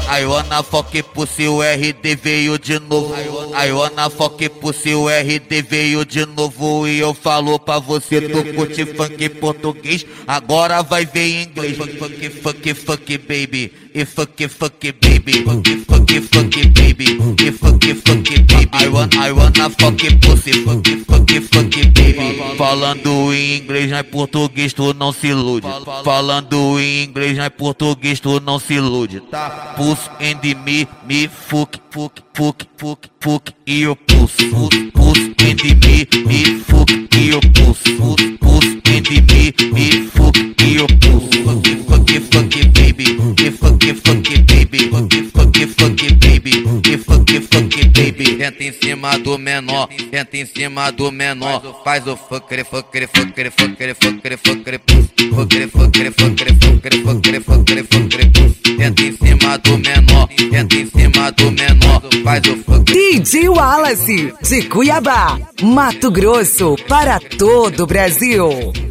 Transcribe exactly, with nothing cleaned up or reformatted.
I wanna fuck pussy, o R D veio de novo. I wanna fuck pussy, o R D veio de novo. E eu falo pra você, tu curte funk português, agora vai ver inglês. Funk, funk, funk, baby. E funk, funk, baby. Funk, funk, funk, baby. E funk, funk, baby. I want, I wanna fuck pussy. Funk, funk, funk, baby. Falando em inglês, não é português, tu não se ilude. Falando em inglês, não é português, tu não se ilude, tá? Puss and me, me fuck, fuck, fuck, fuck, fuck e eu puss. Puss and me, me fuck e eu puss. Puss and me, me fuck e eu puss. Fuck, fuck, fuck, baby. E fuck, fuck, baby. Fuck, fuck, fuck, baby. E fuck, fuck, baby. Entra em cima do menor, entra em cima do menor. Faz o fucker, fucker, fucker, fucker, fucker, fucker, puss. Fucker, fucker, fucker, fucker, fucker, fucker, fucker, puss. Entra em cima do menor, entra em cima do menor. Faz o fucker. D J Wallace, de Cuiabá, Mato Grosso, para todo o Brasil.